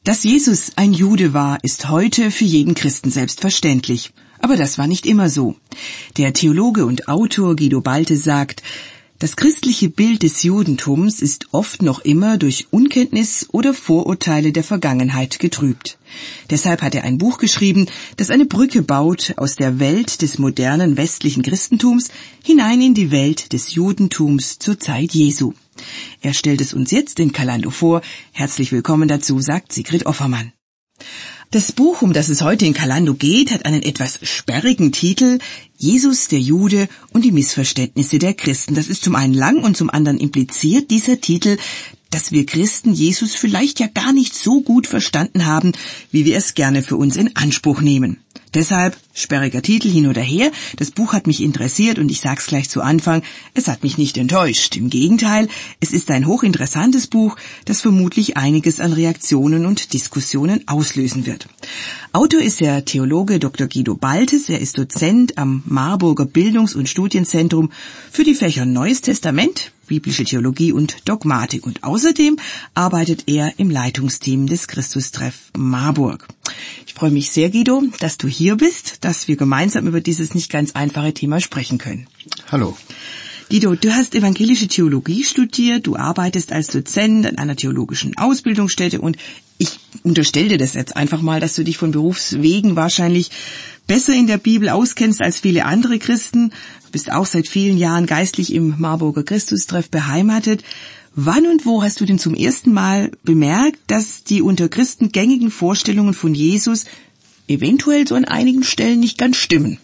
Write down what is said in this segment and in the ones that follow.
Dass Jesus ein Jude war, ist heute für jeden Christen selbstverständlich. Aber das war nicht immer so. Der Theologe und Autor Guido Balte sagt, das christliche Bild des Judentums ist oft noch immer durch Unkenntnis oder Vorurteile der Vergangenheit getrübt. Deshalb hat er ein Buch geschrieben, das eine Brücke baut aus der Welt des modernen westlichen Christentums hinein in die Welt des Judentums zur Zeit Jesu. Er stellt es uns jetzt in Kalando vor. Herzlich willkommen dazu, sagt Sigrid Offermann. Das Buch, um das es heute in Kalando geht, hat einen etwas sperrigen Titel, Jesus, der Jude und die Missverständnisse der Christen. Das ist zum einen lang und zum anderen impliziert dieser Titel, dass wir Christen Jesus vielleicht ja gar nicht so gut verstanden haben, wie wir es gerne für uns in Anspruch nehmen. Deshalb, sperriger Titel hin oder her, das Buch hat mich interessiert und ich sag's gleich zu Anfang, es hat mich nicht enttäuscht. Im Gegenteil, es ist ein hochinteressantes Buch, das vermutlich einiges an Reaktionen und Diskussionen auslösen wird. Autor ist der Theologe Dr. Guido Baltes, er ist Dozent am Marburger Bildungs- und Studienzentrum für die Fächer Neues Testament, biblische Theologie und Dogmatik und außerdem arbeitet er im Leitungsteam des Christustreff Marburg. Ich freue mich sehr, Guido, dass du hier bist, dass wir gemeinsam über dieses nicht ganz einfache Thema sprechen können. Hallo. Guido, du hast evangelische Theologie studiert, du arbeitest als Dozent an einer theologischen Ausbildungsstätte und ich unterstelle dir das jetzt einfach mal, dass du dich von Berufswegen wahrscheinlich besser in der Bibel auskennst als viele andere Christen. Du bist auch seit vielen Jahren geistlich im Marburger Christustreff beheimatet. Wann und wo hast du denn zum ersten Mal bemerkt, dass die unter Christen gängigen Vorstellungen von Jesus eventuell so an einigen Stellen nicht ganz stimmen?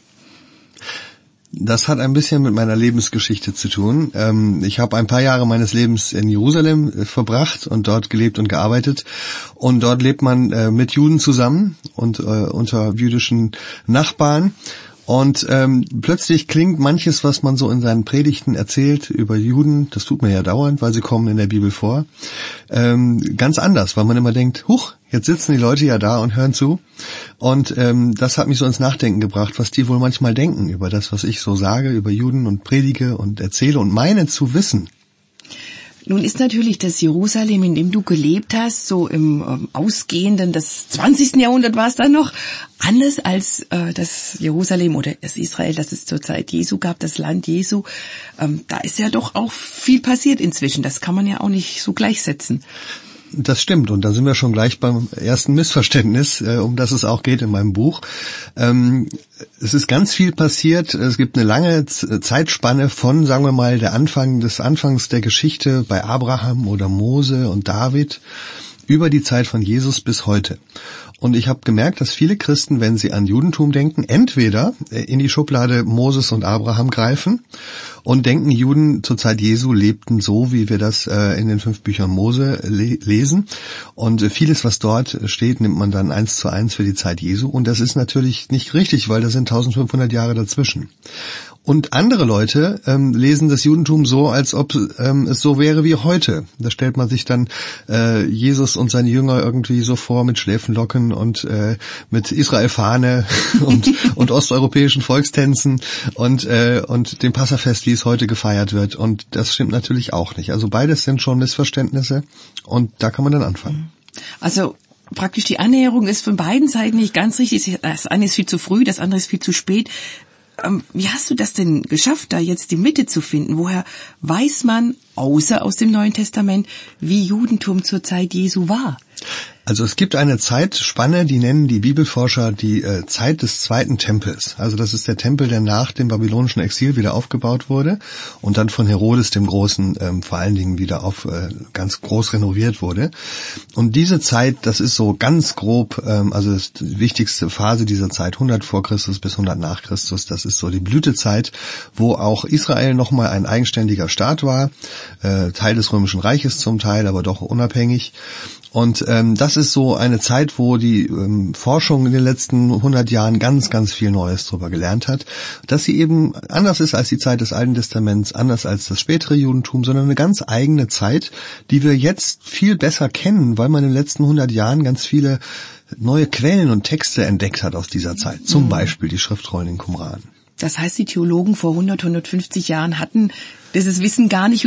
Das hat ein bisschen mit meiner Lebensgeschichte zu tun. Ich habe ein paar Jahre meines Lebens in Jerusalem verbracht und dort gelebt und gearbeitet. Und dort lebt man mit Juden zusammen und unter jüdischen Nachbarn. Und plötzlich klingt manches, was man so in seinen Predigten erzählt über Juden, das tut man ja dauernd, weil sie kommen in der Bibel vor, ganz anders, weil man immer denkt, huch, jetzt sitzen die Leute ja da und hören zu. Und das hat mich so ins Nachdenken gebracht, was die wohl manchmal denken über das, was ich so sage, über Juden und predige und erzähle und meine zu wissen. Nun ist natürlich das Jerusalem, in dem du gelebt hast, so im ausgehenden des 20. Jahrhundert war es dann noch, anders als das Jerusalem oder das Israel, das es zur Zeit Jesu gab, das Land Jesu. Da ist ja doch auch viel passiert inzwischen. Das kann man ja auch nicht so gleichsetzen. Das stimmt, und da sind wir schon gleich beim ersten Missverständnis, um das es auch geht in meinem Buch. Es ist ganz viel passiert. Es gibt eine lange Zeitspanne von, sagen wir mal, des Anfangs der Geschichte bei Abraham oder Mose und David über die Zeit von Jesus bis heute. Und ich habe gemerkt, dass viele Christen, wenn sie an Judentum denken, entweder in die Schublade Moses und Abraham greifen und denken, Juden zur Zeit Jesu lebten so, wie wir das in den 5 Büchern Mose lesen. Und vieles, was dort steht, nimmt man dann 1:1 für die Zeit Jesu. Und das ist natürlich nicht richtig, weil da sind 1500 Jahre dazwischen. Und andere Leute lesen das Judentum so, als ob es so wäre wie heute. Da stellt man sich dann Jesus und seine Jünger irgendwie so vor mit Schläfenlocken und mit Israel-Fahne und osteuropäischen Volkstänzen und dem Passafest, wie es heute gefeiert wird. Und das stimmt natürlich auch nicht. Also beides sind schon Missverständnisse und da kann man dann anfangen. Also praktisch die Annäherung ist von beiden Seiten nicht ganz richtig. Das eine ist viel zu früh, das andere ist viel zu spät. Wie hast du das denn geschafft, da jetzt die Mitte zu finden? Woher weiß man, außer aus dem Neuen Testament, wie Judentum zur Zeit Jesu war? Also es gibt eine Zeitspanne, die nennen die Bibelforscher die Zeit des zweiten Tempels. Also das ist der Tempel, der nach dem babylonischen Exil wieder aufgebaut wurde und dann von Herodes dem Großen vor allen Dingen wieder ganz groß renoviert wurde. Und diese Zeit, das ist so ganz grob, also das ist die wichtigste Phase dieser Zeit, 100 vor Christus bis 100 nach Christus, das ist so die Blütezeit, wo auch Israel nochmal ein eigenständiger Staat war, Teil des Römischen Reiches zum Teil, aber doch unabhängig. Und das ist so eine Zeit, wo die Forschung in den letzten 100 Jahren ganz, ganz viel Neues darüber gelernt hat, dass sie eben anders ist als die Zeit des Alten Testaments, anders als das spätere Judentum, sondern eine ganz eigene Zeit, die wir jetzt viel besser kennen, weil man in den letzten 100 Jahren ganz viele neue Quellen und Texte entdeckt hat aus dieser Zeit. Zum Beispiel die Schriftrollen in Qumran. Das heißt, die Theologen vor 100, 150 Jahren hatten dieses Wissen gar nicht und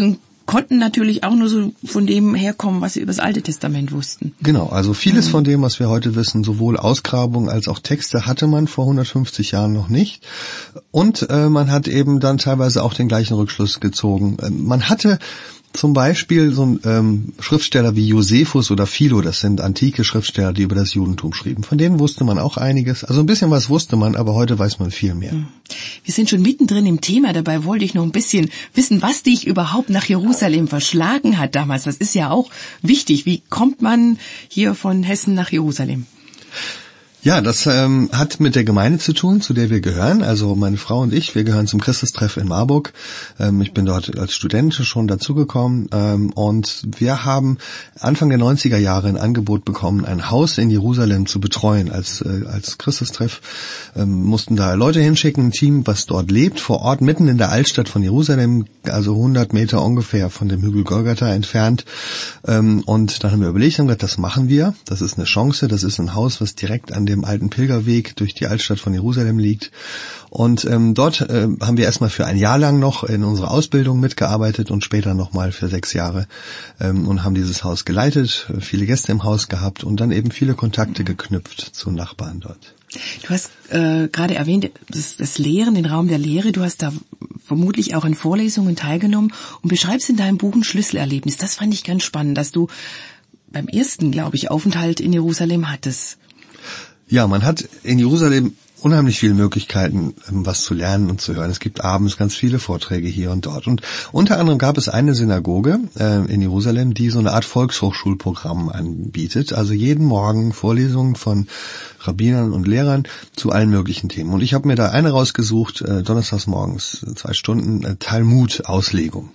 konnten natürlich auch nur so von dem herkommen, was sie über das Alte Testament wussten. Genau, also vieles von dem, was wir heute wissen, sowohl Ausgrabungen als auch Texte, hatte man vor 150 Jahren noch nicht. Und man hat eben dann teilweise auch den gleichen Rückschluss gezogen. Man hatte zum Beispiel so ein Schriftsteller wie Josephus oder Philo, das sind antike Schriftsteller, die über das Judentum schrieben. Von denen wusste man auch einiges. Also ein bisschen was wusste man, aber heute weiß man viel mehr. Wir sind schon mittendrin im Thema. Dabei wollte ich noch ein bisschen wissen, was dich überhaupt nach Jerusalem verschlagen hat damals. Das ist ja auch wichtig. Wie kommt man hier von Hessen nach Jerusalem? Ja, das hat mit der Gemeinde zu tun, zu der wir gehören. Also meine Frau und ich, wir gehören zum Christustreff in Marburg. Ich bin dort als Student schon dazugekommen und wir haben Anfang der 90er Jahre ein Angebot bekommen, ein Haus in Jerusalem zu betreuen. Als Christustreff mussten da Leute hinschicken, ein Team, was dort lebt, vor Ort, mitten in der Altstadt von Jerusalem, also 100 Meter ungefähr von dem Hügel Golgatha entfernt. Und dann haben wir überlegt, haben gesagt, das machen wir. Das ist eine Chance, das ist ein Haus, was direkt an dem alten Pilgerweg durch die Altstadt von Jerusalem liegt. Und dort haben wir erstmal für ein Jahr lang noch in unserer Ausbildung mitgearbeitet und später nochmal für 6 Jahre und haben dieses Haus geleitet, viele Gäste im Haus gehabt und dann eben viele Kontakte geknüpft zu Nachbarn dort. Du hast gerade erwähnt, das Lehren, den Raum der Lehre. Du hast da vermutlich auch an Vorlesungen teilgenommen und beschreibst in deinem Buch ein Schlüsselerlebnis. Das fand ich ganz spannend, dass du beim ersten, glaube ich, Aufenthalt in Jerusalem hattest. Ja, man hat in Jerusalem unheimlich viele Möglichkeiten, was zu lernen und zu hören. Es gibt abends ganz viele Vorträge hier und dort. Und unter anderem gab es eine Synagoge in Jerusalem, die so eine Art Volkshochschulprogramm anbietet. Also jeden Morgen Vorlesungen von Rabbinern und Lehrern zu allen möglichen Themen. Und ich habe mir da eine rausgesucht, donnerstags morgens 2 Stunden Talmud-Auslegung.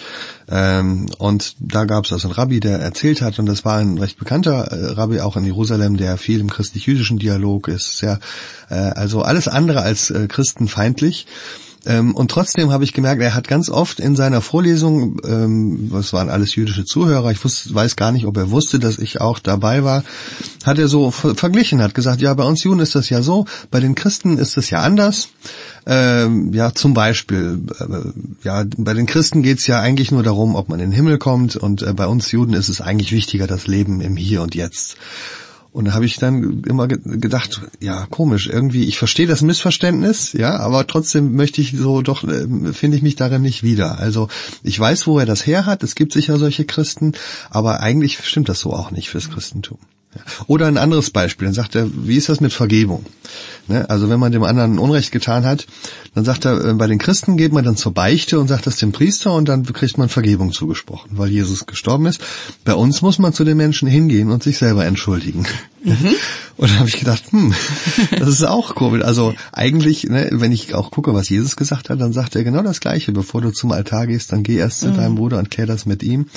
Und da gab es also einen Rabbi, der erzählt hat, und das war ein recht bekannter Rabbi auch in Jerusalem, der viel im christlich-jüdischen Dialog ist, sehr, also alles andere als christenfeindlich. Und trotzdem habe ich gemerkt, er hat ganz oft in seiner Vorlesung, das waren alles jüdische Zuhörer, ich weiß gar nicht, ob er wusste, dass ich auch dabei war, hat er so verglichen, hat gesagt, ja, bei uns Juden ist das ja so, bei den Christen ist das ja anders. Ja, zum Beispiel, ja, bei den Christen geht's ja eigentlich nur darum, ob man in den Himmel kommt, und bei uns Juden ist es eigentlich wichtiger, das Leben im Hier und Jetzt. Und da habe ich dann immer gedacht, ja, komisch, irgendwie, ich verstehe das Missverständnis, ja, aber trotzdem möchte ich so, doch finde ich mich darin nicht wieder. Also ich weiß, wo er das her hat, es gibt sicher solche Christen, aber eigentlich stimmt das so auch nicht fürs Christentum. Oder ein anderes Beispiel, dann sagt er, wie ist das mit Vergebung? Ne? Also wenn man dem anderen Unrecht getan hat, dann sagt er, bei den Christen geht man dann zur Beichte und sagt das dem Priester und dann kriegt man Vergebung zugesprochen, weil Jesus gestorben ist. Bei uns muss man zu den Menschen hingehen und sich selber entschuldigen. Und da habe ich gedacht, das ist auch komisch. Also eigentlich, ne, wenn ich auch gucke, was Jesus gesagt hat, dann sagt er genau das Gleiche. Bevor du zum Altar gehst, dann geh erst zu deinem Bruder und klär das mit ihm.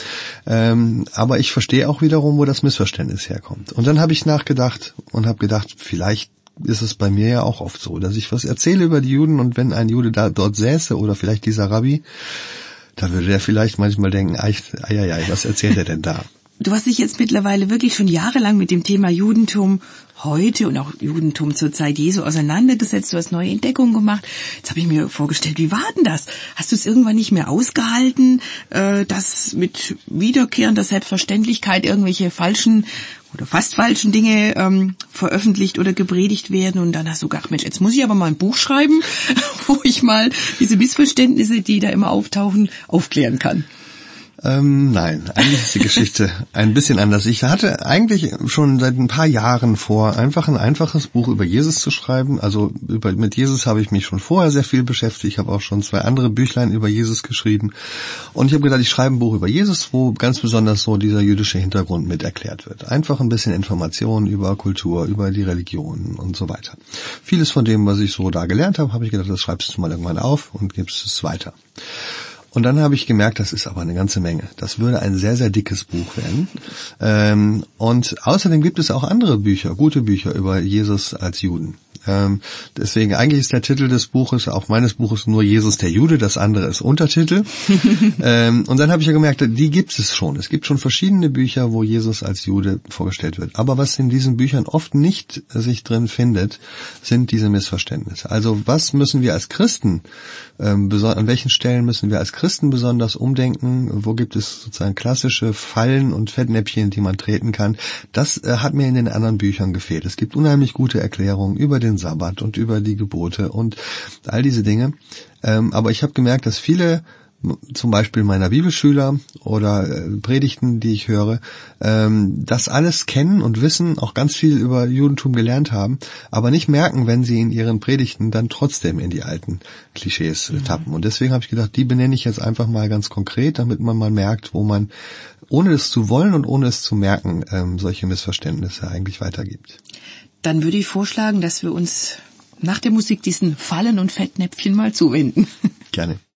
Aber ich verstehe auch wiederum, wo das Missverständnis herkommt. Und dann habe ich nachgedacht und habe gedacht, vielleicht ist es bei mir ja auch oft so, dass ich was erzähle über die Juden, und wenn ein Jude dort säße oder vielleicht dieser Rabbi, da würde der vielleicht manchmal denken, was erzählt er denn da? Du hast dich jetzt mittlerweile wirklich schon jahrelang mit dem Thema Judentum heute und auch Judentum zur Zeit Jesu auseinandergesetzt. Du hast neue Entdeckungen gemacht. Jetzt habe ich mir vorgestellt, wie war denn das? Hast du es irgendwann nicht mehr ausgehalten, dass mit wiederkehrender Selbstverständlichkeit irgendwelche falschen oder fast falschen Dinge veröffentlicht oder gepredigt werden, und dann hast du gedacht, Mensch, jetzt muss ich aber mal ein Buch schreiben, wo ich mal diese Missverständnisse, die da immer auftauchen, aufklären kann. Nein, eigentlich ist die Geschichte ein bisschen anders. Ich hatte eigentlich schon seit ein paar Jahren vor, einfach ein einfaches Buch über Jesus zu schreiben. Also mit Jesus habe ich mich schon vorher sehr viel beschäftigt. Ich habe auch schon 2 andere Büchlein über Jesus geschrieben. Und ich habe gedacht, ich schreibe ein Buch über Jesus, wo ganz besonders so dieser jüdische Hintergrund mit erklärt wird. Einfach ein bisschen Informationen über Kultur, über die Religion und so weiter. Vieles von dem, was ich so da gelernt habe, habe ich gedacht, das schreibst du mal irgendwann auf und gibst es weiter. Und dann habe ich gemerkt, das ist aber eine ganze Menge. Das würde ein sehr, sehr dickes Buch werden. Und außerdem gibt es auch andere Bücher, gute Bücher über Jesus als Juden. Deswegen eigentlich ist der Titel des Buches, auch meines Buches, nur Jesus der Jude, das andere ist Untertitel. Und dann habe ich ja gemerkt, die gibt es schon. Es gibt schon verschiedene Bücher, wo Jesus als Jude vorgestellt wird. Aber was in diesen Büchern oft nicht sich drin findet, sind diese Missverständnisse. Also was müssen wir als Christen, an welchen Stellen müssen wir als Christen besonders umdenken? Wo gibt es sozusagen klassische Fallen und Fettnäpfchen, die man treten kann? Das hat mir in den anderen Büchern gefehlt. Es gibt unheimlich gute Erklärungen über den Sabbat und über die Gebote und all diese Dinge. Aber ich habe gemerkt, dass viele, zum Beispiel meiner Bibelschüler oder Predigten, die ich höre, das alles kennen und wissen, auch ganz viel über Judentum gelernt haben, aber nicht merken, wenn sie in ihren Predigten dann trotzdem in die alten Klischees tappen. Und deswegen habe ich gedacht, die benenne ich jetzt einfach mal ganz konkret, damit man mal merkt, wo man, ohne es zu wollen und ohne es zu merken, solche Missverständnisse eigentlich weitergibt. Dann würde ich vorschlagen, dass wir uns nach der Musik diesen Fallen und Fettnäpfchen mal zuwenden. Gerne.